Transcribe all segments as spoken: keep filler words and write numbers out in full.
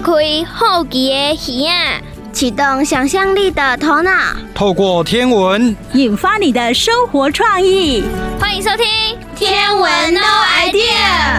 开好奇的耳啊，启动想象力的头脑， 透过天文引发你的生活创意。 欢迎收听《天文 No Idea》。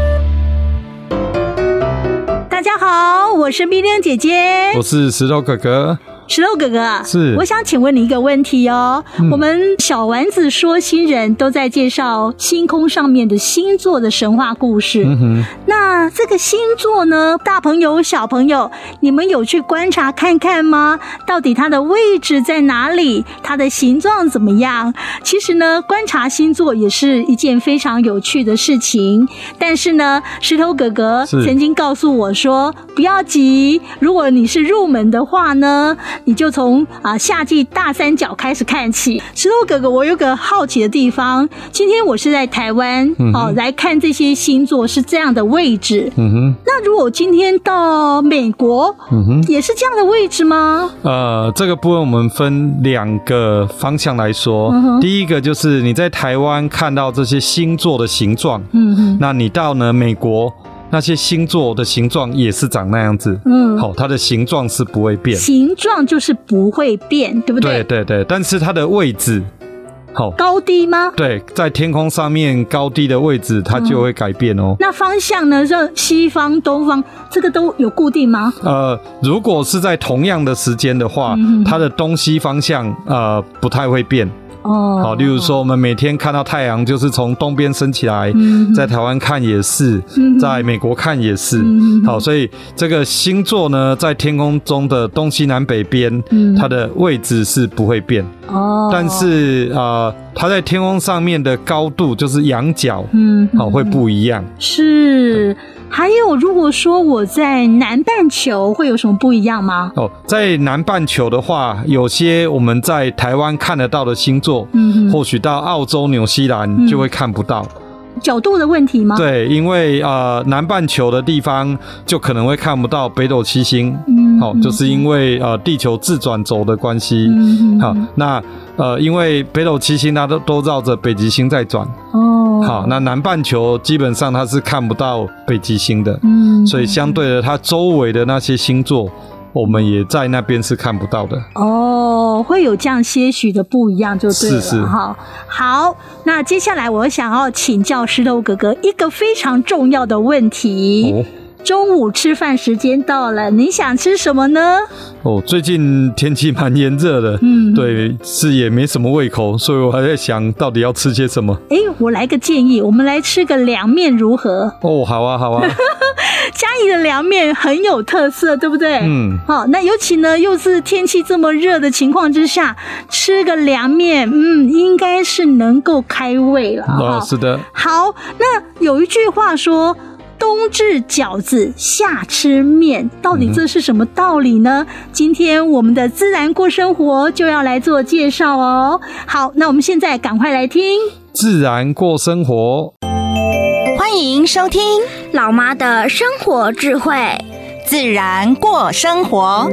大家好，我是碧玲姐姐， 我是石头哥哥。 石头哥哥， 是， 我想请问你一个问题哦。嗯、我们小丸子说新人都在介绍星空上面的星座的神话故事。嗯哼，那这个星座呢，大朋友小朋友，你们有去观察看看吗？到底它的位置在哪里？它的形状怎么样？其实呢，观察星座也是一件非常有趣的事情。但是呢，石头哥哥曾经告诉我说，不要急，如果你是入门的话呢，你就从啊夏季大三角开始看起。石头哥哥，我有个好奇的地方，今天我是在台湾、嗯哦、来看这些星座是这样的位置。嗯哼，那如果今天到美国，嗯哼，也是这样的位置吗？ 呃，这个部分我们分两个方向来说。嗯、第一个就是你在台湾看到这些星座的形状，嗯哼，那你到呢美国，那些星座的形状也是长那样子，嗯，好，它的形状是不会变， 形状就是不会变，对不对？ 对对对，但是它的位置，好， 高低吗？ 对，在天空上面高低的位置它就会改变哦。嗯、 那方向呢？就西方、东方，这个都有固定吗？ 呃，如果是在同样的时间的话，嗯、它的东西方向呃不太会变。哦，好，例如说我们每天看到太阳就是从东边升起来，嗯、在台湾看也是，嗯、在美国看也是，嗯、好，所以这个星座呢，在天空中的东西南北边，嗯、它的位置是不会变。哦，但是呃，它在天空上面的高度就是仰角，嗯，好，会不一样。 是。还有，如果说我在南半球会有什么不一样吗？ 哦，在南半球的话，有些我们在台湾看得到的星座，嗯，或许到澳洲、纽西兰就会看不到。嗯， 角度的问题吗？ 对，因为呃南半球的地方就可能会看不到北斗七星，嗯，好，就是因为呃地球自转轴的关系，嗯，好，那呃因为北斗七星它都都绕着北极星在转，哦，好，那南半球基本上它是看不到北极星的，嗯，所以相对的，它周围的那些星座，我们也在那边是看不到的。 哦，会有这样些许的不一样就对了。是是。好，那接下来我想要请教石头哥哥一个非常重要的问题。哦，中午吃饭时间到了，你想吃什么呢？ 哦，最近天气蛮炎热的，嗯，对，是也没什么胃口，所以我还在想到底要吃些什么。 哎，我来个建议，我们来吃个凉面如何？ 哦，好啊，好啊。 嘉义的凉面很有特色，对不对？嗯，好，那尤其呢，又是天气这么热的情况之下，吃个凉面，嗯，应该是能够开胃了。 哦，是的。 好，那有一句话说，冬至饺子，夏吃面，到底这是什么道理呢？嗯、今天我们的自然过生活就要来做介绍哦。好，那我们现在赶快来听自然过生活。 欢迎收听老妈的生活智慧， 自然过生活。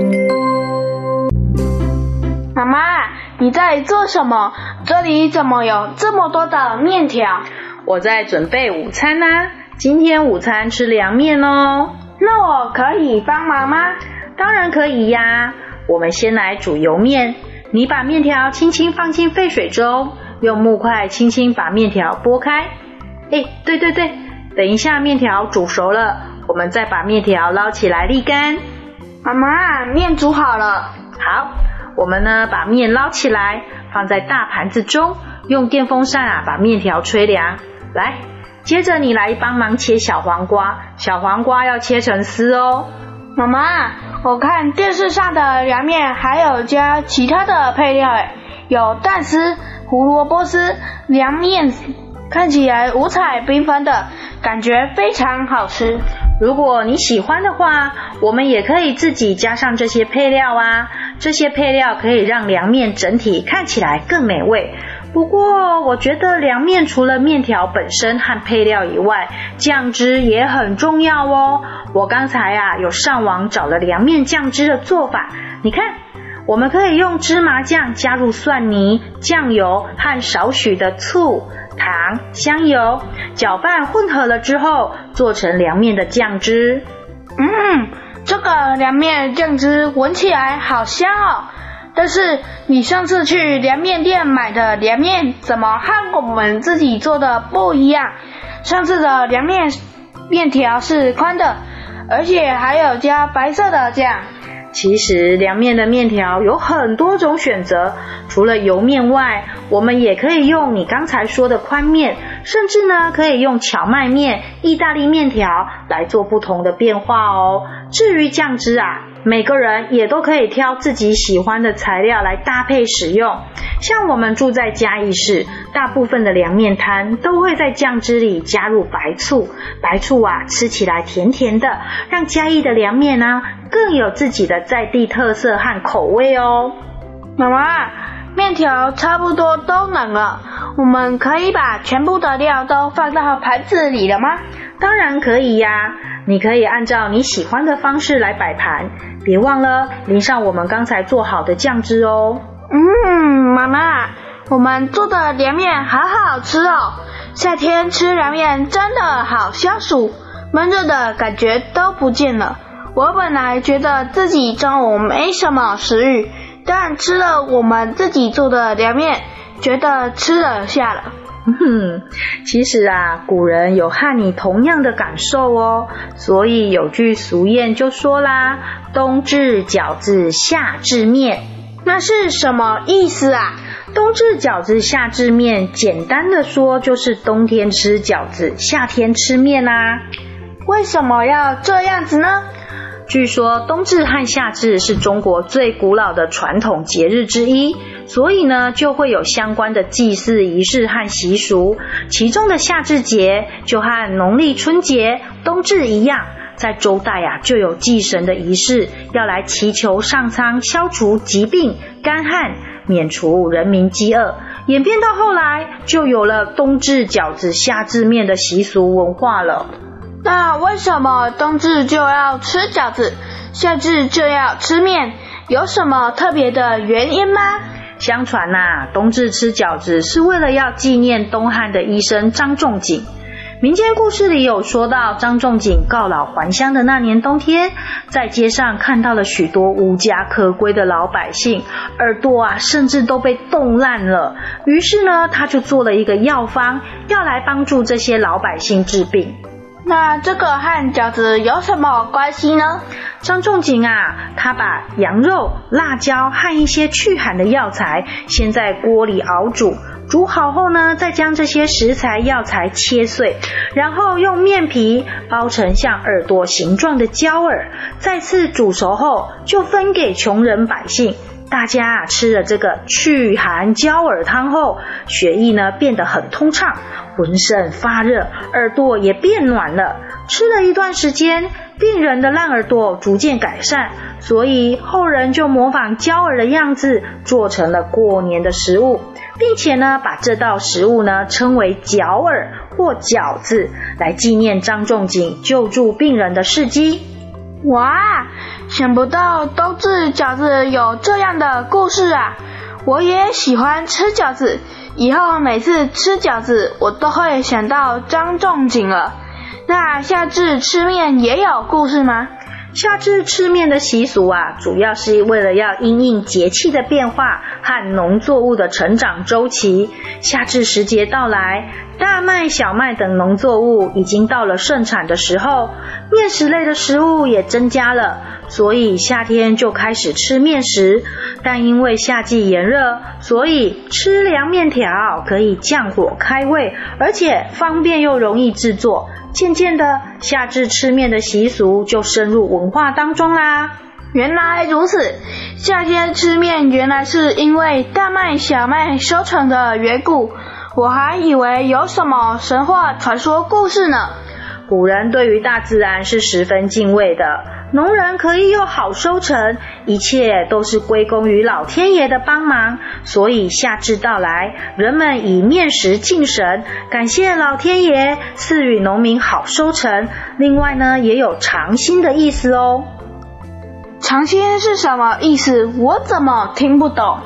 妈妈，你在做什么？这里怎么有这么多的面条？ 我在准备午餐啊，今天午餐吃凉面哦。 那我可以帮忙吗？ 当然可以呀。我们先来煮油面，你把面条轻轻放进沸水中，用木块轻轻把面条拨开。哎，对对对，等一下面条煮熟了，我们再把面条捞起来沥干。 妈妈，面煮好了。 好，我们呢把面捞起来，放在大盘子中，用电风扇啊把面条吹凉。来，接着你来帮忙切小黄瓜，小黄瓜要切成丝哦。 妈妈，我看电视上的凉面还有加其他的配料诶，有蛋丝、胡萝卜丝、凉面，看起来五彩缤纷的，感觉非常好吃。 如果你喜欢的话，我们也可以自己加上这些配料啊，这些配料可以让凉面整体看起来更美味。不过我觉得凉面除了面条本身和配料以外，酱汁也很重要哦。我刚才啊有上网找了凉面酱汁的做法，你看，我们可以用芝麻酱加入蒜泥、酱油和少许的醋、糖、香油，搅拌混合了之后，做成凉面的酱汁。 嗯， 这个凉面酱汁闻起来好香哦。但是你上次去凉面店买的凉面怎么和我们自己做的不一样？上次的凉面面条是宽的，而且还有加白色的酱。 其实凉面的面条有很多种选择，除了油面外，我们也可以用你刚才说的宽面，甚至呢可以用荞麦面、意大利面条来做不同的变化哦。至于酱汁啊，每个人也都可以挑自己喜欢的材料来搭配使用。像我们住在嘉义市，大部分的凉面摊都会在酱汁里加入白醋，白醋啊吃起来甜甜的，让嘉义的凉面呢更有自己的在地特色和口味哦。 妈妈，面条差不多都冷了，我们可以把全部的料都放到盘子里了吗？ 当然可以呀，你可以按照你喜欢的方式来摆盘，别忘了淋上我们刚才做好的酱汁哦。 嗯，妈妈，我们做的凉面好好吃哦，夏天吃凉面真的好消暑，闷热的感觉都不见了。我本来觉得自己中午没什么食欲，但吃了我们自己做的凉面，觉得吃得下了。 嗯，其实啊，古人有和你同样的感受哦，所以有句俗谚就说啦，冬至饺子夏至面。 那是什么意思啊？ 冬至饺子夏至面，简单的说就是冬天吃饺子，夏天吃面啊。 为什么要这样子呢？ 据说冬至和夏至是中国最古老的传统节日之一，所以呢就会有相关的祭祀仪式和习俗。其中的夏至节就和农历春节、冬至一样，在周代啊就有祭神的仪式，要来祈求上苍消除疾病、干旱，免除人民饥饿。演变到后来，就有了冬至饺子夏至面的习俗文化了。 那为什么冬至就要吃饺子，夏至就要吃面？有什么特别的原因吗？ 相传啊，冬至吃饺子是为了要纪念东汉的医生张仲景。民间故事里有说到，张仲景告老还乡的那年冬天，在街上看到了许多无家可归的老百姓，耳朵啊甚至都被冻烂了。于是呢，他就做了一个药方，要来帮助这些老百姓治病。 那这个和饺子有什么关系呢？ 张仲景啊，他把羊肉、辣椒和一些驱寒的药材先在锅里熬煮，煮好后呢，再将这些食材药材切碎，然后用面皮包成像耳朵形状的胶耳，再次煮熟后就分给穷人百姓。大家啊吃了这个祛寒胶耳汤后，血液呢变得很通畅，浑身发热，耳朵也变暖了。吃了一段时间，病人的烂耳朵逐渐改善，所以后人就模仿胶耳的样子，做成了过年的食物，并且呢把这道食物呢称为饺耳或饺子，来纪念张仲景救助病人的事迹。 哇，想不到冬至饺子有这样的故事啊！我也喜欢吃饺子，以后每次吃饺子我都会想到张仲景了。那夏至吃面也有故事吗？ 夏至吃面的习俗啊，主要是为了要因应节气的变化和农作物的成长周期。夏至时节到来，大麦、小麦等农作物已经到了盛产的时候，面食类的食物也增加了，所以夏天就开始吃面食。但因为夏季炎热，所以吃凉面条可以降火开胃，而且方便又容易制作。渐渐的，夏至吃面的习俗就深入文化当中啦。 原来如此，夏天吃面原来是因为大麦、小麦收成的缘故，我还以为有什么神话传说故事呢。 古人对于大自然是十分敬畏的，农人可以有好收成，一切都是归功于老天爷的帮忙，所以夏至到来，人们以面食敬神，感谢老天爷赐予农民好收成。另外呢，也有尝新的意思哦。 尝新是什么意思？我怎么听不懂？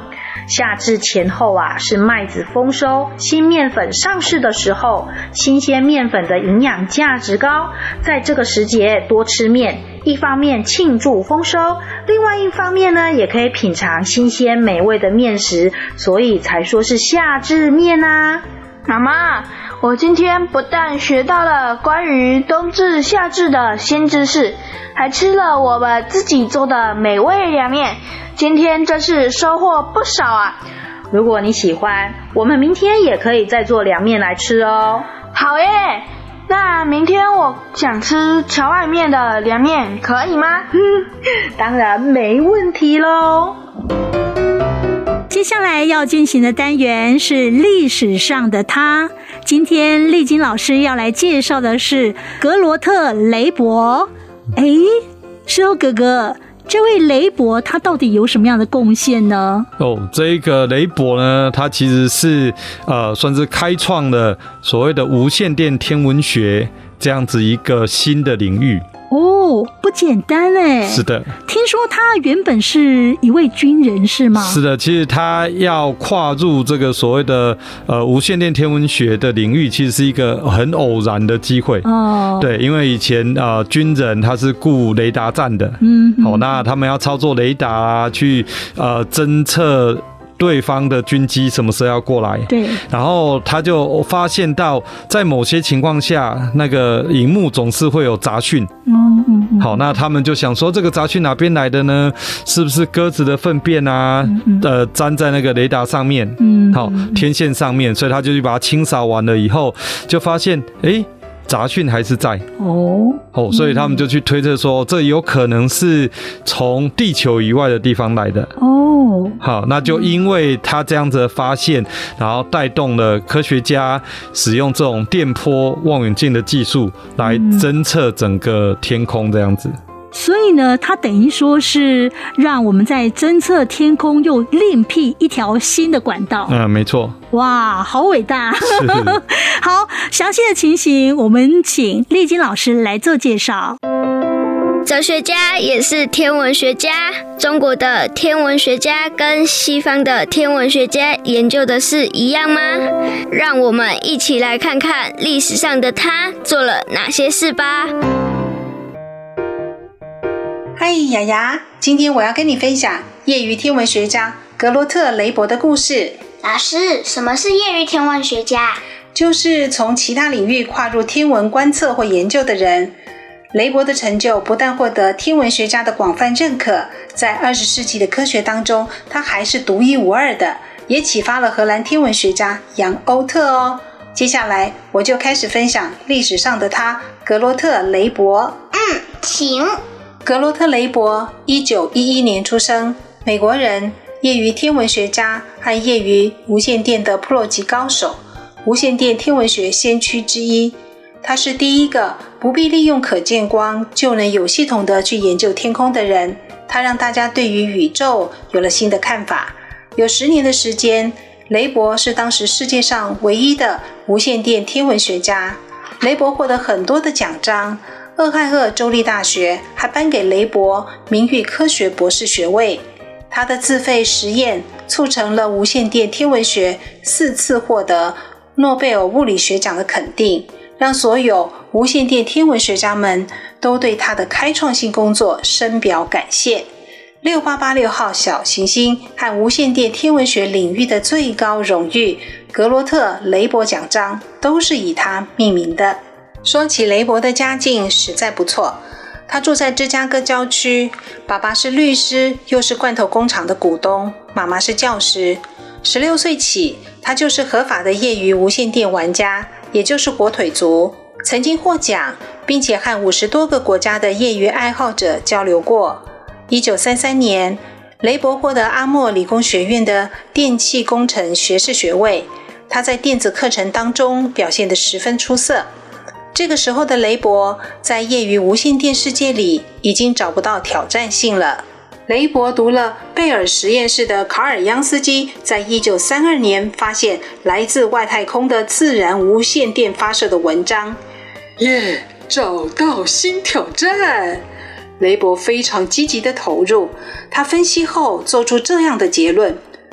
夏至前后啊，是麦子丰收、新面粉上市的时候，新鲜面粉的营养价值高，在这个时节多吃面，一方面庆祝丰收，另外一方面呢，也可以品尝新鲜美味的面食，所以才说是夏至面啊。 妈妈，我今天不但学到了关于冬至夏至的新知识，还吃了我们自己做的美味凉面，今天真是收获不少啊。 如果你喜欢，我们明天也可以再做凉面来吃哦。 好耶，那明天我想吃荞麦面的凉面可以吗？ 当然没问题咯。 接下来要进行的单元是历史上的他。今天丽晶老师要来介绍的是格罗特·雷伯。诶，石头哥哥，这位雷伯他到底有什么样的贡献呢？ 哦，这个雷伯呢，他其实是呃，算是开创了所谓的无线电天文学这样子一个新的领域。 哦，不简单哎！ 是的， 听说他原本是一位军人，是吗？ 是的，其实他要跨入这个所谓的呃无线电天文学的领域，其实是一个很偶然的机会。哦，对，因为以前呃军人他是雇雷达站的，嗯，好、哦，那他们要操作雷达啊，去呃侦测对方的军机什么时候要过来？ 对， 然后他就发现到，在某些情况下，那个萤幕总是会有杂讯。嗯嗯嗯。好，那他们就想说，这个杂讯哪边来的呢？是不是鸽子的粪便啊？嗯嗯呃，粘在那个雷达上面，嗯，好，天线上面，所以他就去把它清扫完了以后，就发现，哎。杂讯还是在哦哦，所以他们就去推测说，这有可能是从地球以外的地方来的哦。好，那就因为他这样子的发现，然后带动了科学家使用这种电波望远镜的技术来侦测整个天空这样子。 所以呢，它等于说是让我们在侦测天空又另辟一条新的管道。 嗯，没错。 哇，好伟大！好，详细的情形我们请丽晶老师来做介绍。 哲学家也是天文学家，中国的天文学家跟西方的天文学家研究的是一样吗？让我们一起来看看历史上的他做了哪些事吧。 嗨，雅雅，今天我要跟你分享业余天文学家格罗特·雷伯的故事。 老师，什么是业余天文学家？ 就是从其他领域跨入天文观测或研究的人。雷伯的成就不但获得天文学家的广泛认可，在二十世纪的科学当中，他还是独一无二的，也启发了荷兰天文学家杨欧特哦。接下来我就开始分享历史上的他格罗特·雷伯。 嗯，请。 格罗特·雷伯一九一一年出生，美国人，业余天文学家和业余无线电的プロ级高手，无线电天文学先驱之一。他是第一个不必利用可见光就能有系统的去研究天空的人。他让大家对于宇宙有了新的看法。有十年的时间，雷伯是当时世界上唯一的无线电天文学家。雷伯获得很多的奖章，俄亥俄州立大学还颁给雷伯名誉科学博士学位。他的自费实验促成了无线电天文学四次获得诺贝尔物理学奖的肯定，让所有无线电天文学家们都对他的开创性工作深表感谢。六八八六号小行星和无线电天文学领域的最高荣誉格罗特·雷伯奖章都是以他命名的。说起雷伯的家境实在不错，他住在芝加哥郊区，爸爸是律师，又是罐头工厂的股东，妈妈是教师。十六岁起，他就是合法的业余无线电玩家，也就是火腿族，曾经获奖，并且和五十多个国家的业余爱好者交流过。一九三三年，雷伯获得阿莫理工学院的电气工程学士学位，他在电子课程当中表现得十分出色。这个时候的雷伯在业余无线电世界里已经找不到挑战性了。雷伯读了贝尔实验室的卡尔央斯基在一九三二年发现来自外太空的自然无线电发射的文章。耶，找到新挑战！雷伯非常积极的投入，他分析后做出这样的结论：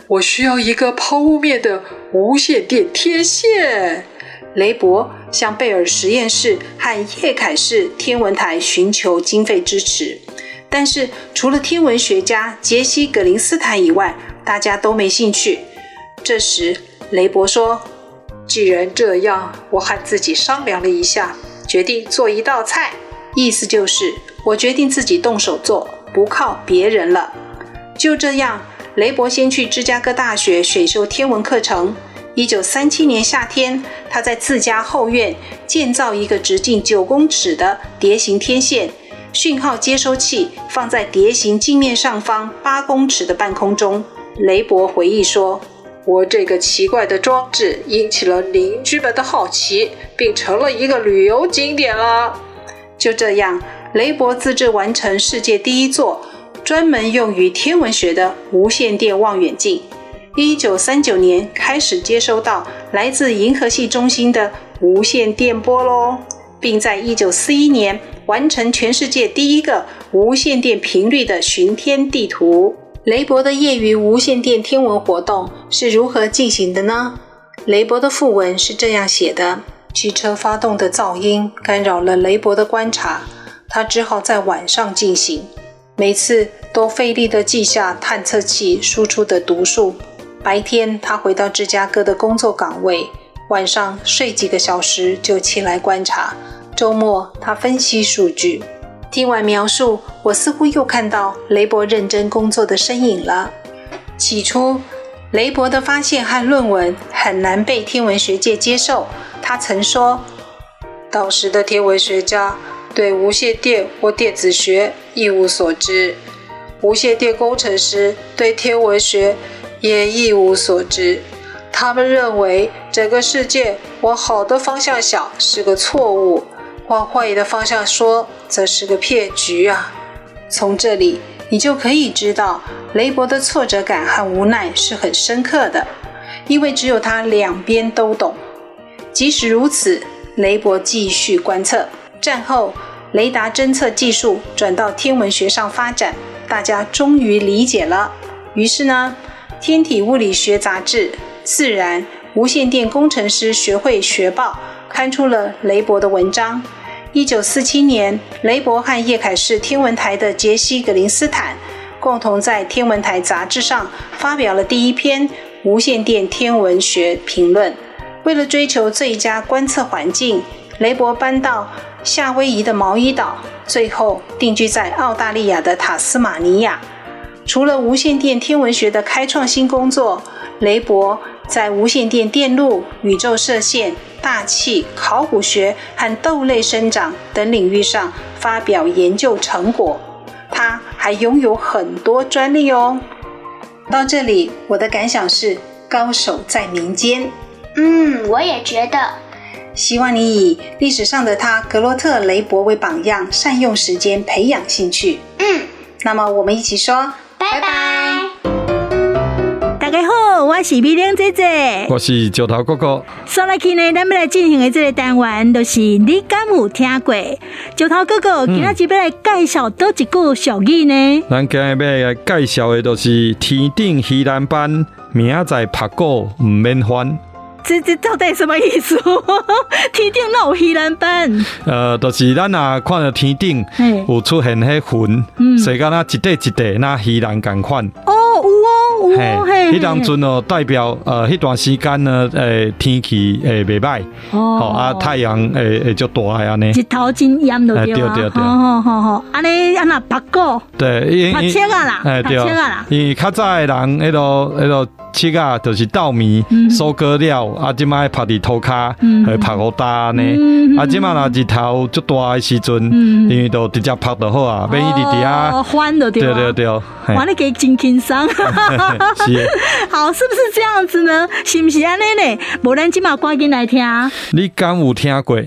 我需要一个抛物面的无线电天线。雷伯向贝尔实验室和叶凯士天文台寻求经费支持，但是除了天文学家杰西·格林斯坦以外，大家都没兴趣。这时雷伯说，既然这样，我和自己商量了一下，决定做一道菜，意思就是我决定自己动手做，不靠别人了。就这样，雷伯先去芝加哥大学选修天文课程。一九三七年夏天，他在自家后院建造一个直径九公尺的碟形天线，讯号接收器放在碟形镜面上方八公尺的半空中。雷伯回忆说，我这个奇怪的装置引起了邻居们的好奇，并成了一个旅游景点了。就这样，雷伯自制完成世界第一座专门用于天文学的无线电望远镜。一九三九年开始接收到来自银河系中心的无线电波咯，并在一九四一年完成全世界第一个无线电频率的巡天地图。雷伯的业余无线电天文活动是如何进行的呢？雷伯的讣文是这样写的，汽车发动的噪音干扰了雷伯的观察，他只好在晚上进行，每次都费力地记下探测器输出的读数。白天他回到芝加哥的工作岗位，晚上睡几个小时就起来观察，周末他分析数据。听完描述，我似乎又看到雷伯认真工作的身影了。起初，雷伯的发现和论文很难被天文学界接受。他曾说，当时的天文学家对无线电或电子学一无所知，无线电工程师对天文学也一无所知，他们认为整个世界往好的方向想是个错误，往坏的方向说则是个骗局啊。从这里你就可以知道雷伯的挫折感和无奈是很深刻的，因为只有他两边都懂。即使如此，雷伯继续观测。战后雷达侦测技术转到天文学上发展，大家终于理解了。于是呢，天体物理学杂志《自然无线电工程师学会学报》刊出了雷伯的文章。一九四七年，雷伯和叶凯士天文台的杰西·格林斯坦共同在天文台杂志上发表了第一篇无线电天文学评论。为了追求最佳观测环境，雷伯搬到夏威夷的毛伊岛，最后定居在澳大利亚的塔斯马尼亚。除了无线电天文学的开创性工作，雷伯在无线电电路、宇宙射线、大气、考古学和豆类生长等领域上发表研究成果。他还拥有很多专利哦。到这里，我的感想是高手在民间。 嗯，我也觉得。 希望你以历史上的他格洛特·雷伯为榜样，善用时间培养兴趣。 嗯， 那么我们一起说拜拜。 大家好，我是美玲姐姐， 我是石头哥哥。 上来去呢，咱们来进行的这个单元就是你敢有听过？石头哥哥，今仔日要来介绍多一句俗语呢？ 咱今日要来介绍的就是天顶鱼篮班，明仔拍鼓唔免翻。 这这到底什么意思？天顶哪有鱼篮班？ 呃，就是咱啊看到天顶有出现迄云， 嗯， 所以敢若一块一块那鱼篮同款。 哦，有哦，有哦，嘿， 迄当阵哦，代表呃，迄段时间呢，诶，天气诶袂歹，哦，好啊，太阳诶诶就大安尼， 日头真炎就对啊， 对对对， 好好好，安尼安那拍鼓， 对， 拍切啊啦， 拍切啊啦， 因为较早诶人，迄落迄落切啊，就是稻米收割了。啊，即摆拍伫土骹，会拍好大安尼。啊，即摆若日头足大诶时阵，因为都直接拍就好啊，免伊伫底下翻就对。 对对对， 哇，你给真轻松。是。好，是不是这样子呢？是不是安尼呢？无咱即马赶紧来听。 你敢有听过？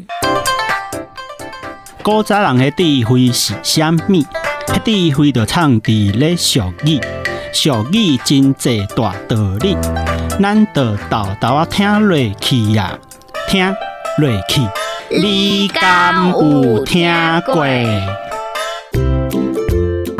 古早人诶智慧是啥物？迄智慧就藏伫咧俗语。俗语真济大道理，咱就豆豆啊听落去啊，听落去。你敢有听过？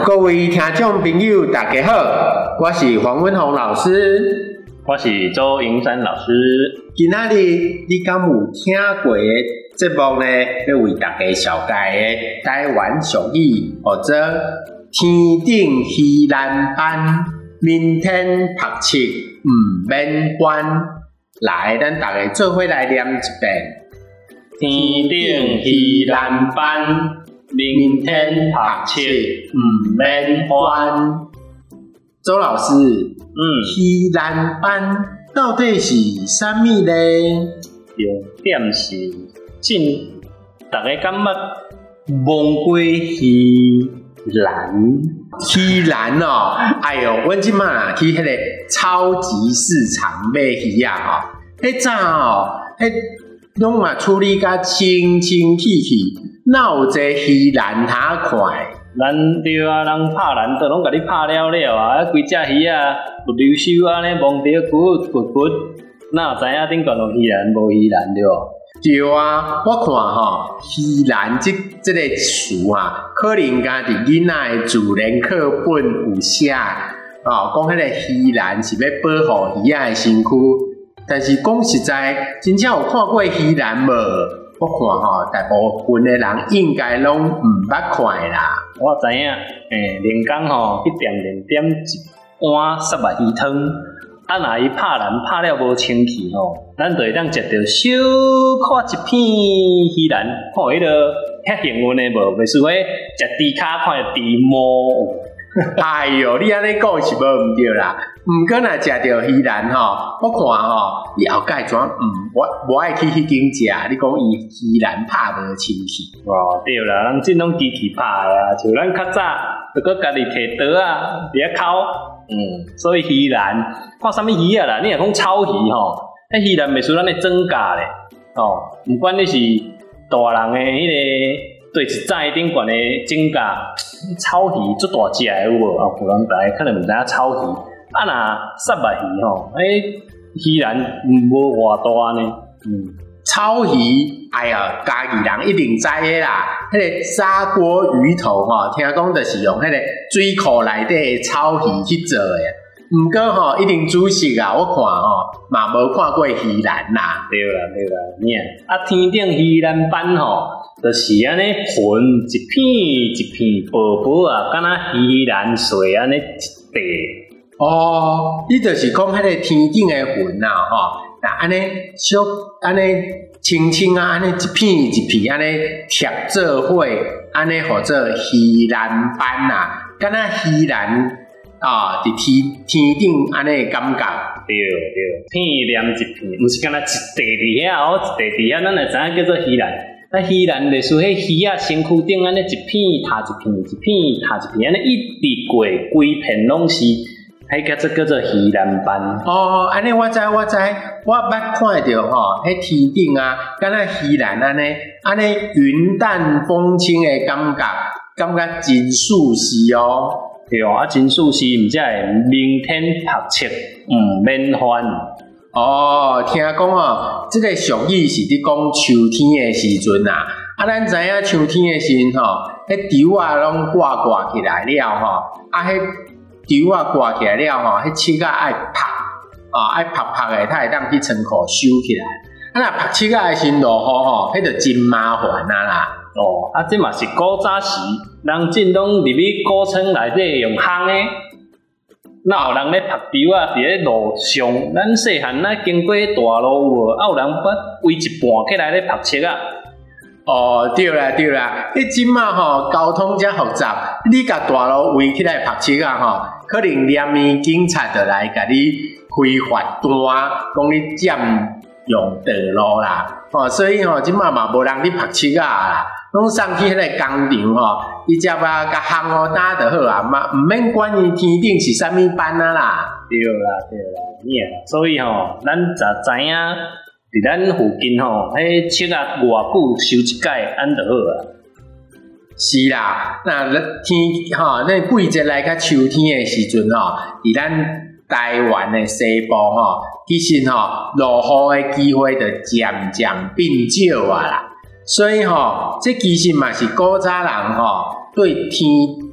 各位听众朋友，大家好，我是黄文宏老师， 我是周银山老师。 今仔日你敢有听过的节目呢？要为大家绍介的台湾俗语，或者天顶稀烂板，明天拍七唔免关。来，咱大家做伙来念一遍。 天顶稀烂板，明天拍七唔免关。 周老师，嗯，稀烂板到底是啥物呢？ 重点是真，大家感觉忘过稀烂， 稀烂哦！哎哟，阮即马去迄个超级市场买鱼啊吼，迄早哦，迄拢嘛处理甲清清气气，哪有这稀烂他看？ 咱对啊，人拍烂都拢甲你拍了了啊！规只鱼啊，不溜手安尼摸着骨骨骨，哪知影顶悬有鱼烂无鱼烂对无？ 对啊，我看吼，鱼烂即即个词啊，可能家伫囡仔的自然课本有写哦，讲迄个鱼烂是要保护鱼仔的身躯，但是讲实在，真正有看过鱼烂无？我看吼，大部分的人应该拢毋捌看啦。 我知影，诶，连工吼去店面点一碗沙白鱼汤，啊，若伊拍烂拍了无清气吼，咱就会当食着小可一片鱼烂，看迄个遐幸运的无，袂输迄食猪骹看着猪毛。 哎哟，你安尼讲是无毋对啦。毋过若食着鱼烂吼，我看吼，伊后盖怎毋我无爱去迄间食。你讲伊鱼烂拍无清气。 哦，对啦，人真拢机器拍啊，像咱较早，著搁家己摕刀啊，伫遐烤。嗯，所以鱼烂看啥物鱼啊啦？你若讲草鱼吼，迄鱼烂袂输咱的装甲咧。哦，毋管你是大人的迄、那个。对一载顶悬的整甲草鱼足大只的有无？啊，有人大家可能毋知影草鱼。啊，若沙白鱼吼，诶，鱼烂无偌大呢。嗯， 草鱼，哎呀，家己人一定知的啦。迄、那个砂锅鱼头吼，听讲就是用迄个水库内底的草鱼去做的。毋过吼，一定煮熟啊！我看吼，嘛无看过鱼烂啦。 对啦，对啦，咩？啊，天顶鱼烂板吼。就是安尼分一片一片薄薄啊，敢若鱼烂碎安尼一块。 哦，你就是讲迄个天顶的云啊，吼，那安尼小安尼轻轻啊，安尼一片一片安尼贴做伙，安尼或者鱼烂板啊，敢若鱼烂啊，伫天天顶安尼的感觉。 对对，片连一片，毋是敢若一块伫遐哦，一块伫遐，咱就知影叫做鱼烂。啊，鱼烂类似迄鱼啊，身躯顶安尼一片塌一片，一片塌一片，安尼一直过规片拢是，迄叫做叫做鱼烂板。 哦，安尼我知我知，我捌看着吼，迄天顶啊，敢若鱼烂安尼，安尼云淡风轻的感觉，感觉真舒适哦。 对啊，真舒适，毋则会明天拍七，毋免烦。 哦，听讲哦，这个俗语是伫讲秋天的时阵啊。啊，咱知影秋天的时阵吼，迄稻啊拢挂挂起来了吼，啊，迄稻啊挂起来了吼，迄七啊爱拍，啊爱拍拍的，它会当去仓库收起来。啊，若拍七啊的时阵落雨吼，迄就真麻烦啊啦。 哦，啊，这嘛是古早时，人真拢入去古厝内底用烘的。哪有人咧拍稻啊？伫咧路上，咱细汉咱经过大路无？啊有人捌围一半起来咧拍七啊？ 哦，对啦对啦，迄即马吼交通遮复杂，你甲大路围起来拍七啊吼，可能连面警察就来甲你开罚单，讲你占用道路啦。哦，所以吼即马嘛无人去拍七啊啦。拢送去迄个工厂吼，伊只啊甲烘好打就好啊，嘛毋免管伊天顶是啥物班啊啦。 对啦，对啦，咩啦？所以吼，咱就知影，伫咱附近吼，迄七啊偌久收一届，安就好啊。 是啦，那天吼，那季节来较秋天的时阵吼，伫咱台湾的西部吼，其实吼落雨的机会就渐渐变少啊啦。所以吼，这其实嘛是古早人吼对天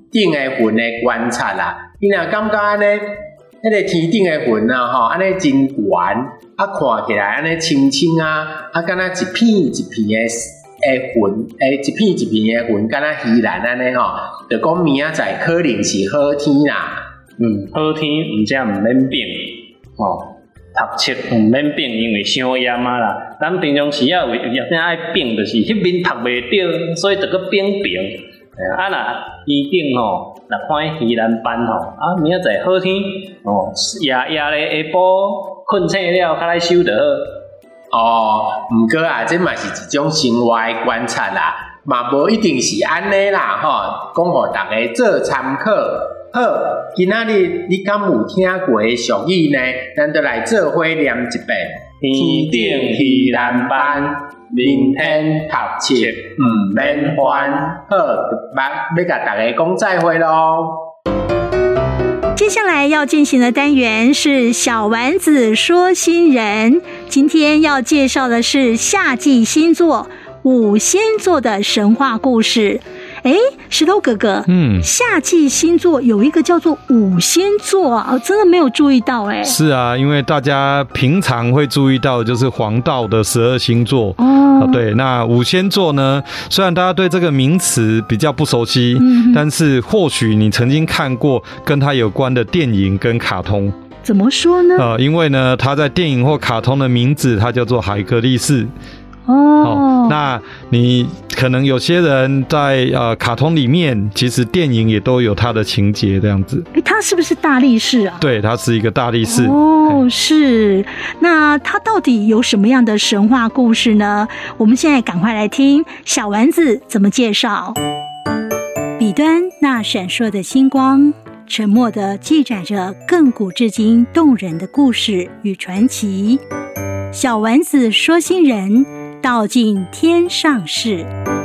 顶的云的观察啦，伊若感觉安尼，迄个天顶的云啊，吼，安尼真悬，啊，看起来安尼清清啊，啊，敢若一片一片的诶云，诶一片一片的云，敢若稀兰安尼吼，就讲明仔载可能是好天啦。 嗯，好天毋则毋免变，吼。读册毋免变，因为伤严啊啦。咱平常时啊，为也正爱变，就是迄面读袂着，所以就搁变平。啊，若天顶吼，若看稀兰斑吼，啊，明仔载好天哦，夜夜咧下晡困醒了，较来收就好。 哦，毋过啊，这嘛是一种生活的观察啦，嘛无一定是安尼啦，吼，讲互大家做参考。好，今仔日你敢有听过的俗语呢？咱就来做伙念一遍。天顶稀兰斑，明天读册毋免烦。好，要甲大家讲再会咯。 接下来要进行的单元是小丸子说新人，今天要介绍的是夏季星座五仙座的神话故事。哎，石头哥哥，嗯，夏季星座有一个叫做五仙座啊，真的没有注意到哎。 是啊，因为大家平常会注意到就是黄道的十二星座哦，对，那五仙座呢，虽然大家对这个名词比较不熟悉，嗯，但是或许你曾经看过跟它有关的电影跟卡通。 怎么说呢？ 呃，因为呢，它在电影或卡通的名字，它叫做海克力士。 哦， 哦，那你可能有些人在呃卡通里面，其实电影也都有它的情节这样子。 哎，他是不是大力士啊？ 对，他是一个大力士。 哦，是。那他到底有什么样的神话故事呢？我们现在赶快来听小丸子怎么介绍。彼端那闪烁的星光，沉默地记载着亘古至今动人的故事与传奇。小丸子说新人。道尽天上事。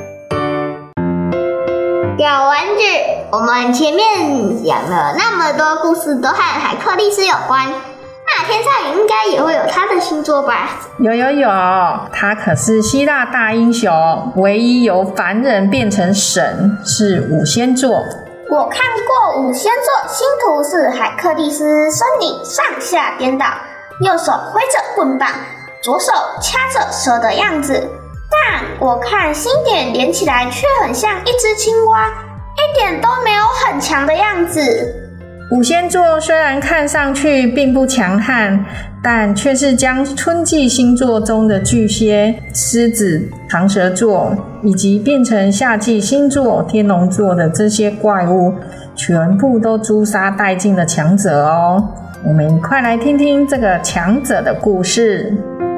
小丸子，我们前面讲了那么多故事都和海克力斯有关，那天上应该也会有他的星座吧？ 有有有，他可是希腊大英雄，唯一由凡人变成神，是五仙座。 我看过五仙座星图是海克力斯身体上下颠倒，右手挥着棍棒，左手掐着蛇的样子，但我看星点连起来却很像一只青蛙，一点都没有很强的样子。 五仙座虽然看上去并不强悍，但却是将春季星座中的巨蟹、狮子、长蛇座，以及变成夏季星座天龙座的这些怪物，全部都诛杀殆尽的强者哦。我们快来听听这个强者的故事。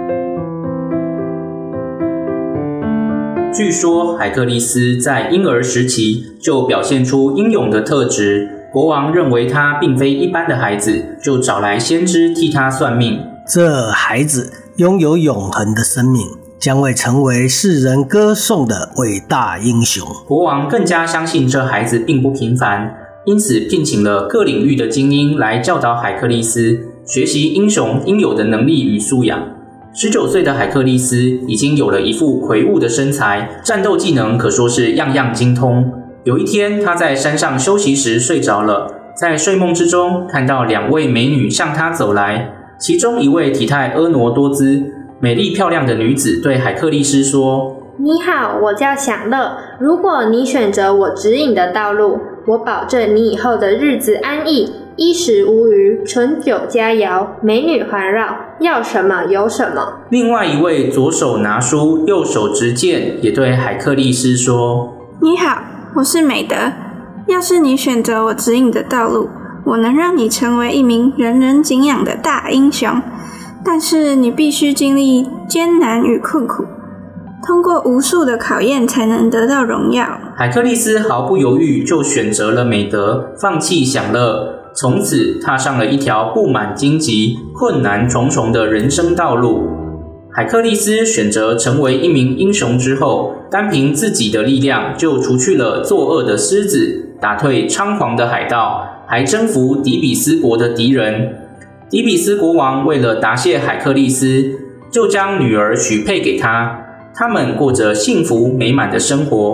据说海克力斯在婴儿时期就表现出英勇的特质，国王认为他并非一般的孩子，就找来先知替他算命。 这孩子拥有永恒的生命，将会成为世人歌颂的伟大英雄。 国王更加相信这孩子并不平凡，因此聘请了各领域的精英来教导海克力斯，学习英雄应有的能力与素养。十九岁的海克力斯已经有了一副魁梧的身材，战斗技能可说是样样精通。有一天，他在山上休息时睡着了，在睡梦之中看到两位美女向他走来，其中一位体态婀娜多姿、美丽漂亮的女子对海克力斯说：“ 你好，我叫享乐。如果你选择我指引的道路，我保证你以后的日子安逸，衣食无虞，醇酒佳肴，美女环绕，要什么有什么。” 另外一位左手拿书，右手执剑，也对海克力斯说：“ 你好，我是美德。要是你选择我指引的道路，我能让你成为一名人人敬仰的大英雄。但是你必须经历艰难与困苦，通过无数的考验才能得到荣耀。” 海克力斯毫不犹豫就选择了美德，放弃享乐。从此踏上了一条布满荆棘、困难重重的人生道路。海克力斯选择成为一名英雄之后，单凭自己的力量就除去了作恶的狮子，打退猖狂的海盗，还征服底比斯国的敌人。底比斯国王为了答谢海克力斯，就将女儿许配给他，他们过着幸福美满的生活。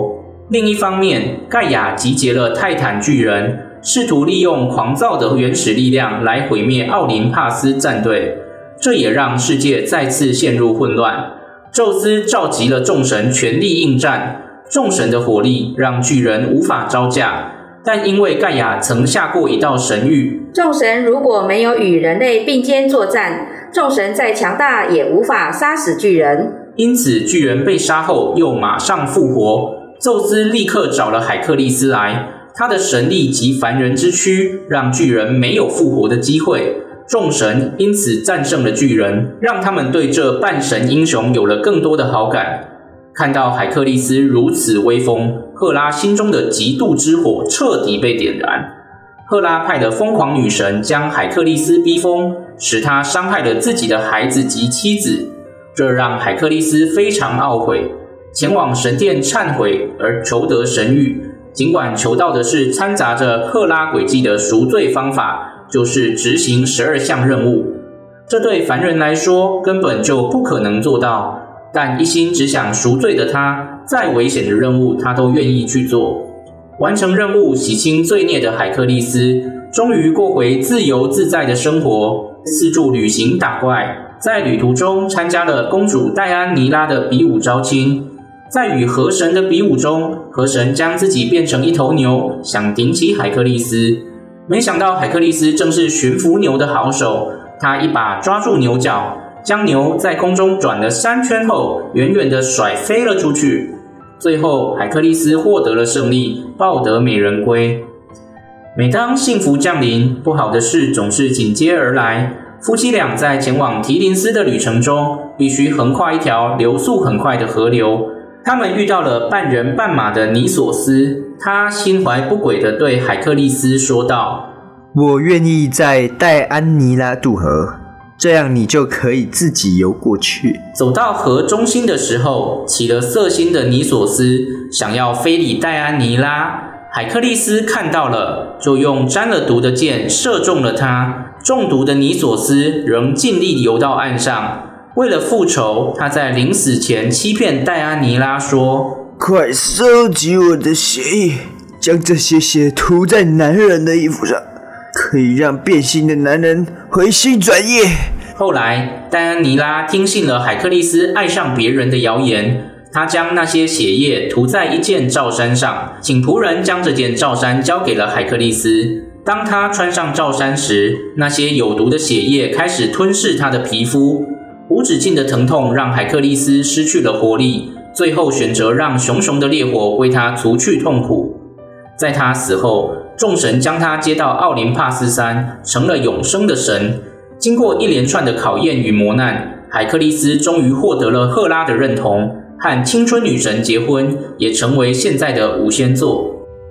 另一方面，盖亚集结了泰坦巨人，试图利用狂躁的原始力量来毁灭奥林帕斯战队，这也让世界再次陷入混乱。宙斯召集了众神全力应战，众神的火力让巨人无法招架，但因为盖亚曾下过一道神谕， 众神如果没有与人类并肩作战，众神再强大也无法杀死巨人。 因此巨人被杀后又马上复活。宙斯立刻找了海克力斯来，他的神力及凡人之躯让巨人没有复活的机会，众神因此战胜了巨人，让他们对这半神英雄有了更多的好感。看到海克力斯如此威风，赫拉心中的嫉妒之火彻底被点燃。赫拉派的疯狂女神将海克力斯逼疯，使他伤害了自己的孩子及妻子，这让海克力斯非常懊悔，前往神殿忏悔而求得神谕。尽管求到的是掺杂着赫拉诡计的赎罪方法，就是执行十二项任务，这对凡人来说根本就不可能做到，但一心只想赎罪的他，再危险的任务他都愿意去做。完成任务洗清罪孽的海克力斯终于过回自由自在的生活，四处旅行打怪，在旅途中参加了公主戴安妮拉的比武招亲。在与河神的比武中，河神将自己变成一头牛，想顶起海克力斯。没想到海克力斯正是驯服牛的好手，他一把抓住牛角，将牛在空中转了三圈后，远远地甩飞了出去。最后海克力斯获得了胜利，抱得美人归。每当幸福降临，不好的事总是紧接而来。夫妻俩在前往提林斯的旅程中，必须横跨一条流速很快的河流。他们遇到了半人半马的尼索斯，他心怀不轨地对海克力斯说道： 我愿意在戴安妮拉渡河，这样你就可以自己游过去。 走到河中心的时候，起了色心的尼索斯想要非礼戴安妮拉，海克力斯看到了，就用沾了毒的箭射中了他。中毒的尼索斯仍尽力游到岸上，为了复仇，他在临死前欺骗戴安妮拉说： 快收集我的血液，将这些血涂在男人的衣服上，可以让变心的男人回心转意。 后来戴安妮拉听信了海克力斯爱上别人的谣言，他将那些血液涂在一件罩衫上，请仆人将这件罩衫交给了海克力斯。当他穿上罩衫时，那些有毒的血液开始吞噬他的皮肤，无止境的疼痛让海克力斯失去了活力，最后选择让熊熊的烈火为他除去痛苦。在他死后，众神将他接到奥林帕斯山，成了永生的神。经过一连串的考验与磨难，海克力斯终于获得了赫拉的认同，和青春女神结婚，也成为现在的五仙座。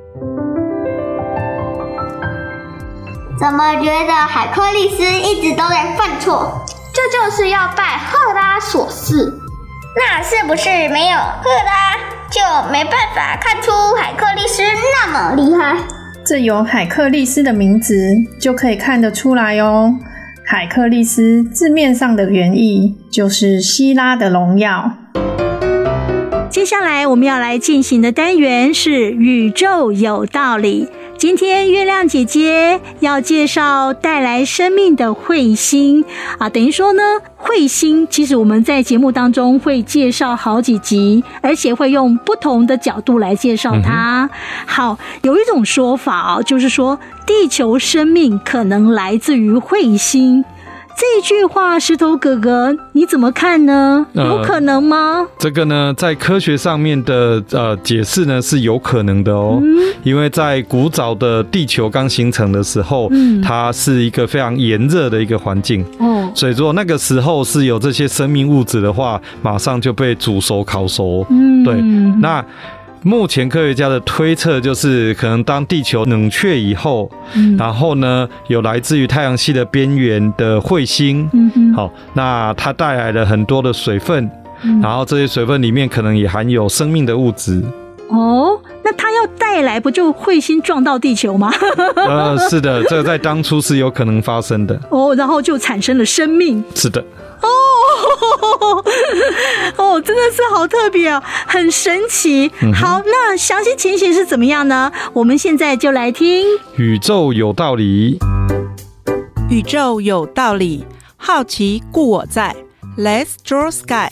怎么觉得海克力斯一直都在犯错？ 这就是要拜赫拉所赐。 那是不是没有赫拉就没办法看出海克力斯那么厉害？ 这有海克力斯的名字就可以看得出来哦。海克力斯字面上的原意就是希拉的荣耀。 接下来我们要来进行的单元是宇宙有道理。今天月亮姐姐要介绍带来生命的彗星啊，等于说呢，彗星其实我们在节目当中会介绍好几集，而且会用不同的角度来介绍它。嗯、好，有一种说法哦，就是说地球生命可能来自于彗星。这句话石头哥哥你怎么看呢？有可能吗？ 呃、这个呢在科学上面的呃解释呢是有可能的哦、嗯、因为在古早的地球刚形成的时候、嗯、它是一个非常炎热的一个环境、哦、所以说那个时候是有这些生命物质的话马上就被煮熟烤熟、嗯、对，那目前科学家的推测就是，可能当地球冷却以后，嗯、然后呢，有来自于太阳系的边缘的彗星，嗯、好，那它带来了很多的水分，嗯、然后这些水分里面可能也含有生命的物质。 哦，那它要带来不就彗星撞到地球吗？ 呃，是的，这个在当初是有可能发生的。 哦，然后就产生了生命。 是的。 哦， 哦，真的是好特别哦，很神奇。嗯、好，那详细情形是怎么样呢？我们现在就来听。 宇宙有道理， 宇宙有道理，好奇故我在 Let's Draw Sky，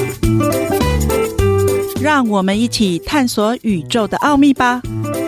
让我们一起探索宇宙的奥秘吧。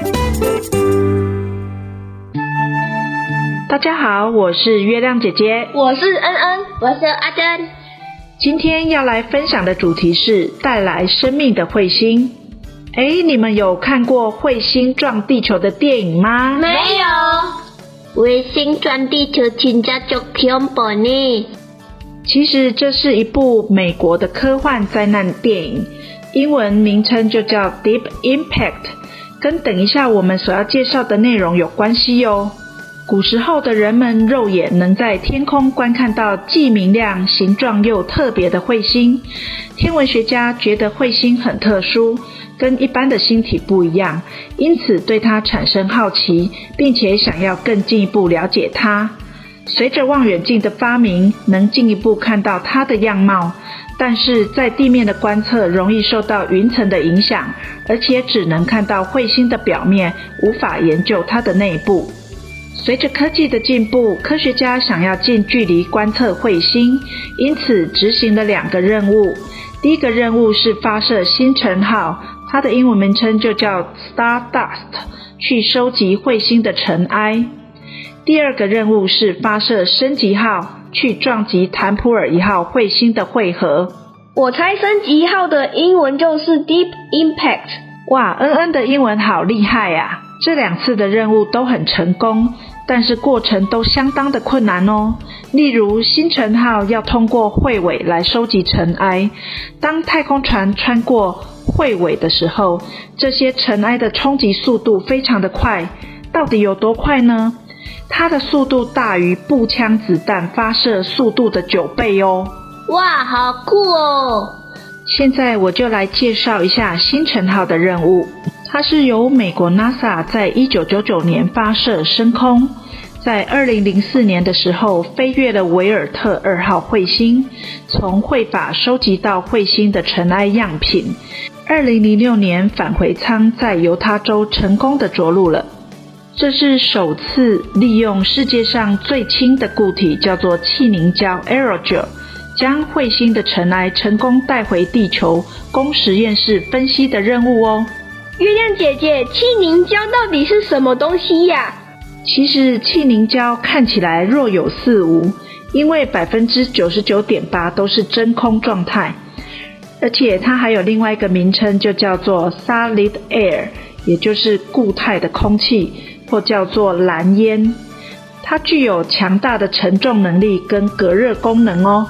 大家好，我是月亮姐姐， 我是恩恩，我是阿珍。 今天要来分享的主题是带来生命的彗星。诶，你们有看过彗星撞地球的电影吗？ 没有。彗星撞地球真的很恐怖呢。 其实这是一部美国的科幻灾难电影，英文名称就叫 Deep Impact， 跟等一下我们所要介绍的内容有关系哦。古时候的人们肉眼能在天空观看到既明亮、形状又特别的彗星，天文学家觉得彗星很特殊，跟一般的星体不一样，因此对它产生好奇，并且想要更进一步了解它。随着望远镜的发明，能进一步看到它的样貌，但是在地面的观测容易受到云层的影响，而且只能看到彗星的表面，无法研究它的内部。随着科技的进步，科学家想要近距离观测彗星，因此执行了两个任务。第一个任务是发射星辰号，它的英文名称就叫 Stardust， 去收集彗星的尘埃。第二个任务是发射升级号，去撞击坦普尔一号彗星的汇合。 我猜升级号的英文就是 Deep Impact。 哇，恩恩的英文好厉害啊！这两次的任务都很成功，但是过程都相当的困难哦。例如星辰号要通过彗尾来收集尘埃，当太空船穿过彗尾的时候，这些尘埃的冲击速度非常的快，到底有多快呢？它的速度大于步枪子弹发射速度的九倍哦。 哇，好酷哦！ 现在我就来介绍一下星辰号的任务。它是由美国 NASA 在一九九九年发射升空，在二零零四年的时候飞越了维尔特二号彗星，从彗发收集到彗星的尘埃样品。二零零六年返回舱在犹他州成功的着陆了。这是首次利用世界上最轻的固体叫做气凝胶 Aerogel， 将彗星的尘埃成功带回地球供实验室分析的任务哦。 月亮姐姐，气凝胶到底是什么东西呀？ 其实气凝胶看起来若有似无，因为 百分之九十九点八 都是真空状态，而且它还有另外一个名称，就叫做 Solid Air， 也就是固态的空气，或叫做蓝烟。它具有强大的承重能力跟隔热功能哦。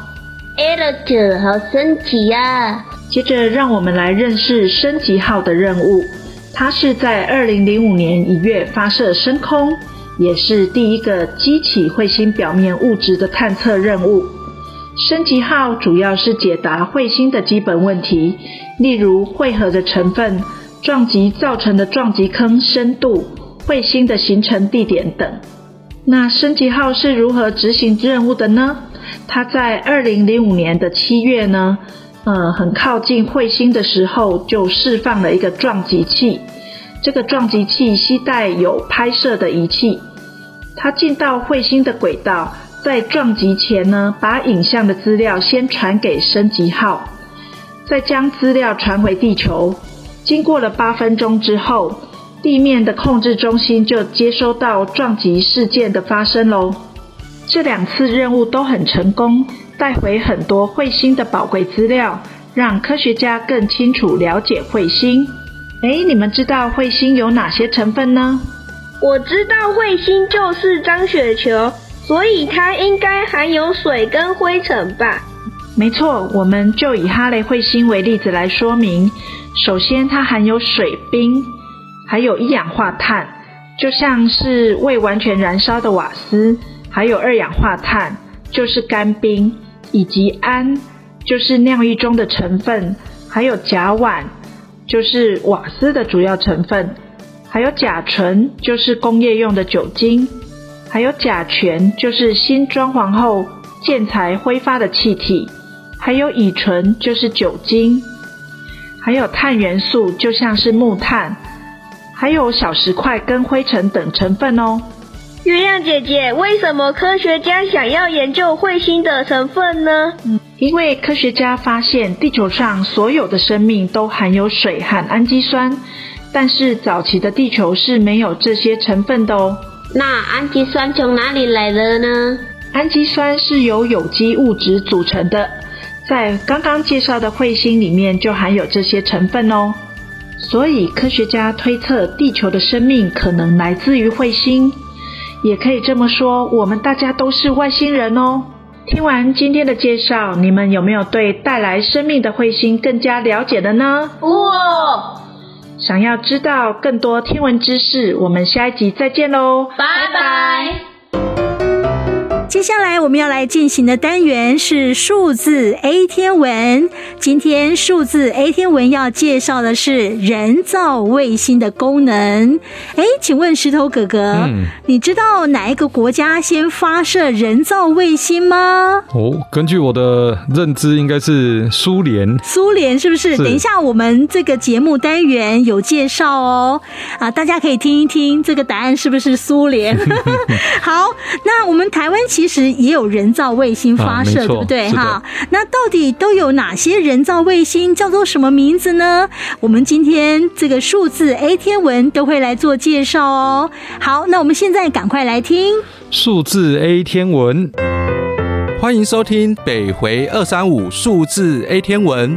Aerogel 好神奇啊！ 接着让我们来认识升级号的任务。它是在二零零五年一月发射升空，也是第一个激起彗星表面物质的探测任务。升级号主要是解答彗星的基本问题，例如汇合的成分、撞击造成的撞击坑深度、彗星的形成地点等。那升级号是如何执行任务的呢？它在二零零五年的七月呢，呃，很靠近彗星的时候就释放了一个撞击器。这个撞击器携带有拍摄的仪器，它进到彗星的轨道，在撞击前呢，把影像的资料先传给升级号，再将资料传回地球。经过了八分钟之后，地面的控制中心就接收到撞击事件的发生咯。这两次任务都很成功，带回很多彗星的宝贵资料，让科学家更清楚了解彗星。诶，你们知道彗星有哪些成分呢？ 我知道彗星就是张雪球，所以它应该含有水跟灰尘吧？ 没错，我们就以哈雷彗星为例子来说明。首先，它含有水冰，还有一氧化碳，就像是未完全燃烧的瓦斯，还有二氧化碳，就是干冰，以及氨，就是酿液中的成分，还有甲烷，就是瓦斯的主要成分，还有甲醇，就是工业用的酒精，还有甲醛，就是新装潢后建材挥发的气体， 还有乙醇就是酒精，还有碳元素就像是木炭，还有小石块跟灰尘等成分哦。 月亮姐姐，为什么科学家想要研究彗星的成分呢？ 嗯，因为科学家发现地球上所有的生命都含有水和氨基酸，但是早期的地球是没有这些成分的哦。 那氨基酸从哪里来的呢？ 氨基酸是由有机物质组成的，在刚刚介绍的彗星里面就含有这些成分哦。所以科学家推测地球的生命可能来自于彗星，也可以这么说，我们大家都是外星人哦。听完今天的介绍，你们有没有对带来生命的彗星更加了解了呢？ 哇！ 想要知道更多天文知识，我们下一集再见喽， 拜拜。 接下来我们要来进行的单元是数字 A 天文。今天数字 A 天文要介绍的是人造卫星的功能。诶，请问石头哥哥，嗯，你知道哪一个国家先发射人造卫星吗？ 哦，根据我的认知，应该是苏联。 苏联是不是？是。等一下我们这个节目单元有介绍哦，啊，大家可以听一听这个答案是不是苏联。好，那我们台湾其实也有人造卫星发射，啊，对不对？哈，那到底都有哪些人造卫星，叫做什么名字呢？我们今天这个数字 A 天文都会来做介绍哦。好，那我们现在赶快来听数字 A 天文。 欢迎收听北回二三五数字 A 天文。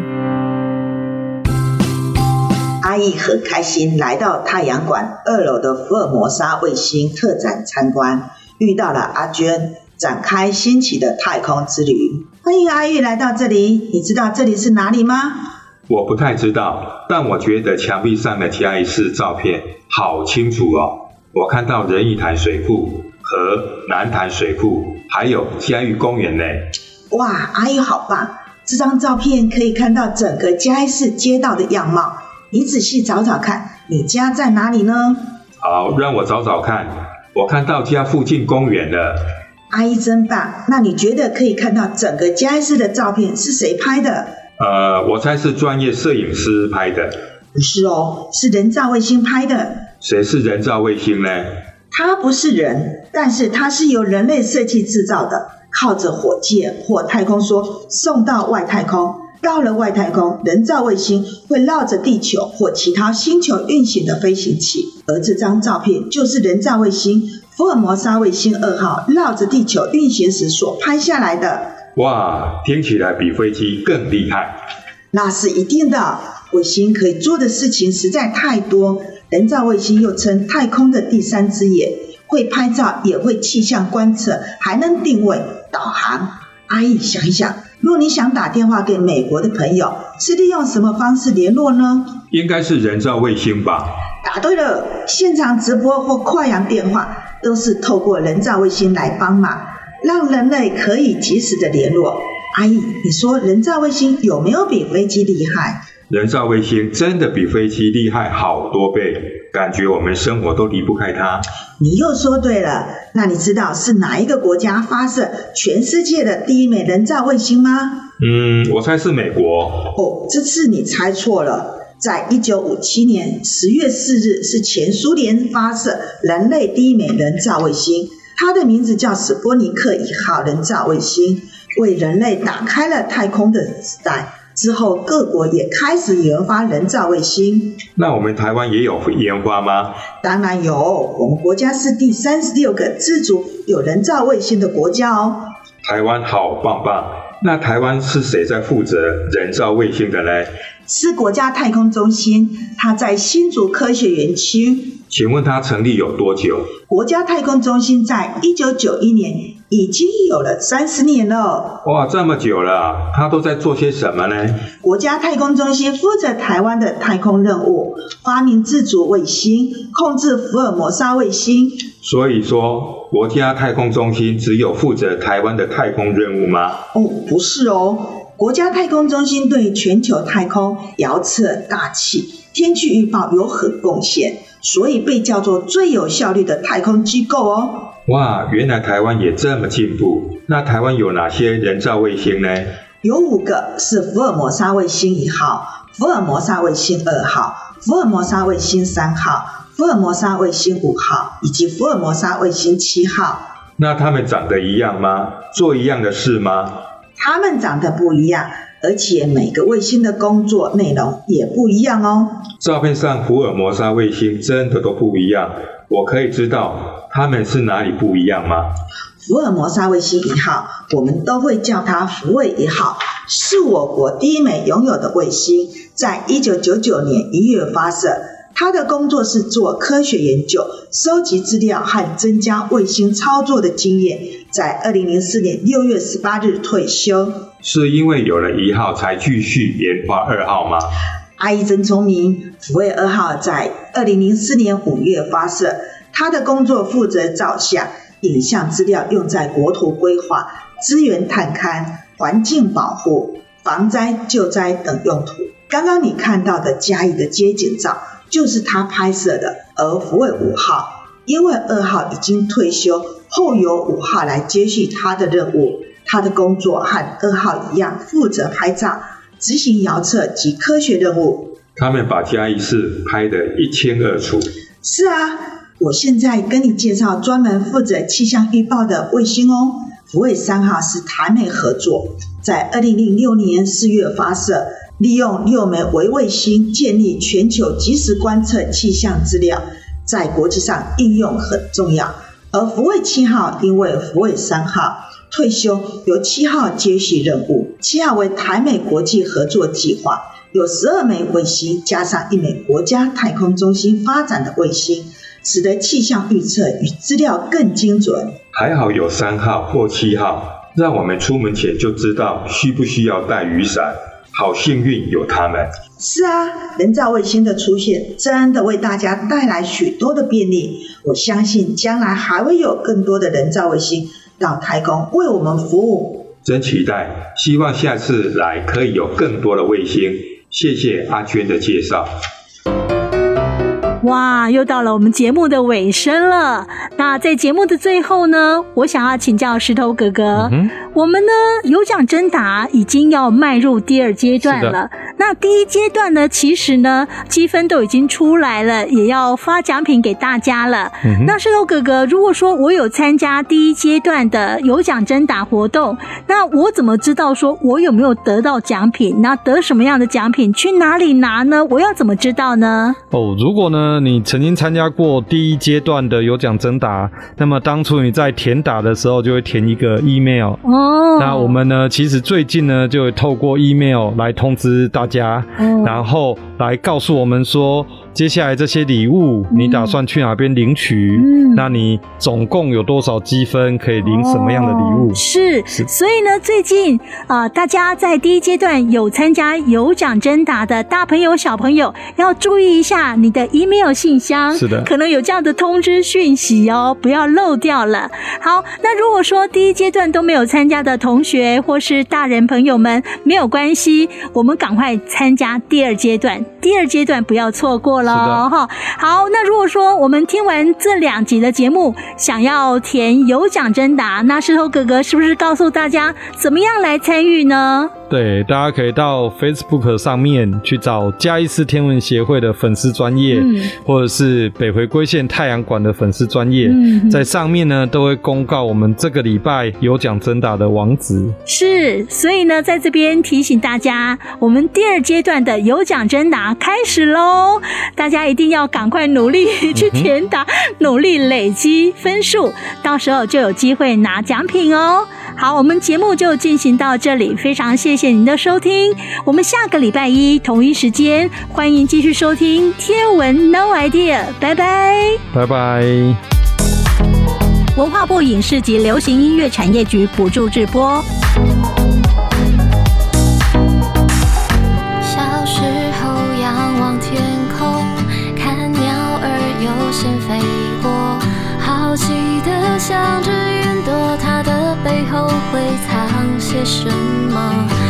阿义很开心来到太阳馆二楼的福尔摩沙卫星特展参观，遇到了阿娟，展开新奇的太空之旅。欢迎阿玉来到这里，你知道这里是哪里吗？ 我不太知道，但我觉得墙壁上的嘉义市照片好清楚哦。我看到仁义潭水库和南潭水库，还有嘉义公园呢。 哇，阿玉好棒！这张照片可以看到整个嘉义市街道的样貌。你仔细找找看，你家在哪里呢？ 好，让我找找看。我看到家附近公园了。 阿姨真棒，那你觉得可以看到整个嘉义市的照片是谁拍的？ 呃，我猜是专业摄影师拍的。 不是哦，是人造卫星拍的。 谁是人造卫星呢？ 它不是人，但是它是由人类设计制造的，靠着火箭或太空梭送到外太空。到了外太空，人造卫星会绕着地球或其他星球运行的飞行器，而这张照片就是人造卫星福尔摩沙卫星二号绕着地球运行时所拍下来的。 哇，听起来比飞机更厉害。 那是一定的，卫星可以做的事情实在太多。人造卫星又称太空的第三只眼，会拍照，也会气象观测，还能定位、导航。阿姨想一想，若你想打电话给美国的朋友，是利用什么方式联络呢？ 应该是人造卫星吧。 答对了，现场直播或跨洋电话都是透过人造卫星来帮忙，让人类可以及时的联络。阿姨，你说人造卫星有没有比飞机厉害？ 人造卫星真的比飞机厉害好多倍，感觉我们生活都离不开它。 你又说对了，那你知道是哪一个国家发射全世界的第一枚人造卫星吗？ 嗯，我猜是美国。 哦，这次你猜错了。在一九五七年十月四日，是前苏联发射人类第一枚人造卫星，它的名字叫史波尼克一号人造卫星，为人类打开了太空的时代。之后各国也开始研发人造卫星。 那我们台湾也有研发吗？ 当然有，我们国家是第三十六个自主有人造卫星的国家哦。 台湾好棒棒。那台湾是谁在负责人造卫星的呢？ 是国家太空中心，它在新竹科学园区。 请问它成立有多久？ 国家太空中心在一九九一年已经有了三十年了。 哇，这么久了，它都在做些什么呢？ 国家太空中心负责台湾的太空任务，发明自主卫星，控制福尔摩沙卫星。 所以说，国家太空中心只有负责台湾的太空任务吗？ 哦，不是哦。国家太空中心对全球太空遥测大气、天气预报有很贡献，所以被叫做最有效率的太空机构哦。 哇，原来台湾也这么进步。那台湾有哪些人造卫星呢？ 有五个是福尔摩沙卫星一号、福尔摩沙卫星二号、福尔摩沙卫星三号、福尔摩沙卫星五号以及福尔摩沙卫星七号。 那它们长得一样吗？做一样的事吗？ 它们长得不一样，而且每个卫星的工作内容也不一样哦。 照片上福尔摩沙卫星真的都不一样，我可以知道它们是哪里不一样吗？ 福尔摩沙卫星一号，我们都会叫它福卫一号，是我国第一枚拥有的卫星，在一九九九年一月发射。它的工作是做科学研究，收集资料和增加卫星操作的经验，在二零零四年六月十八日退休。 是因为有了一号才继续研发二号吗？ 阿姨真聪明，福卫二号在二零零四年五月发射，它的工作负责照相、影像资料用在国土规划、资源探勘、环境保护、防灾救灾等用途。刚刚你看到的嘉义的街景照就是他拍摄的，而福卫五号因为二号已经退休，后由五号来接续他的任务。他的工作和二号一样，负责拍照、执行遥测及科学任务。 他们把嘉义市拍得一清二楚。 是啊，我现在跟你介绍专门负责气象预报的卫星哦。福卫三号是台美合作，在二零零六年四月发射，利用六枚微卫星建立全球即时观测气象资料，在国际上应用很重要。而福卫七号因为福卫三号退休，由七号接续任务。七号为台美国际合作计划，有十二枚卫星加上一枚国家太空中心发展的卫星，使得气象预测与资料更精准。 还好有三号或七号，让我们出门前就知道需不需要带雨伞。好幸运有他们。 是啊，人造卫星的出现真的为大家带来许多的便利。我相信将来还会有更多的人造卫星到太空为我们服务。 真期待，希望下次来可以有更多的卫星。谢谢阿娟的介绍。 哇，又到了我们节目的尾声了。那在节目的最后呢，我想要请教石头哥哥，嗯、我们呢有奖征答已经要迈入第二阶段了。那第一阶段呢，其实呢积分都已经出来了，也要发奖品给大家了。嗯、那石头哥哥，如果说我有参加第一阶段的有奖征答活动，那我怎么知道说我有没有得到奖品？那得什么样的奖品？去哪里拿呢？我要怎么知道呢？ 哦，如果呢你曾经参加过第一阶段的有奖征答，那么当初你在填答的时候就会填一个 email 哦。那我们呢其实最近呢就会透过 email 来通知大家，哦、然后来告诉我们说接下来这些礼物你打算去哪边领取，嗯、那你总共有多少积分可以领什么样的礼物。 哦、是, 是所以呢最近呃大家在第一阶段有参加有奖征答的大朋友小朋友要注意一下你的 email 信箱， 是的， 可能有这样的通知讯息哦，不要漏掉了。好，那如果说第一阶段都没有参加的同学或是大人朋友们，没有关系，我们赶快参加第二阶段，第二阶段不要错过了哈。好，那如果说我们听完这两集的节目，想要填有奖征答，那石头哥哥是不是告诉大家怎么样来参与呢？ 对，大家可以到 Facebook 上面去找嘉义市天文协会的粉丝专页，嗯、或者是北回归线太阳馆的粉丝专页，嗯、在上面呢都会公告我们这个礼拜有奖征答的网址。 是，所以呢在这边提醒大家，我们第二阶段的有奖征答开始咯，大家一定要赶快努力去填答，嗯、努力累积分数，到时候就有机会拿奖品哦。好，我们节目就进行到这里，非常谢谢您的收听，我们下个礼拜一同一时间欢迎继续收听天文 No Idea， 拜拜拜拜。 文化部影视及流行音乐产业局补助制播。 小时候仰望天空，看鸟儿悠闲飞过，好奇的想着云朵它的背后会藏些什么。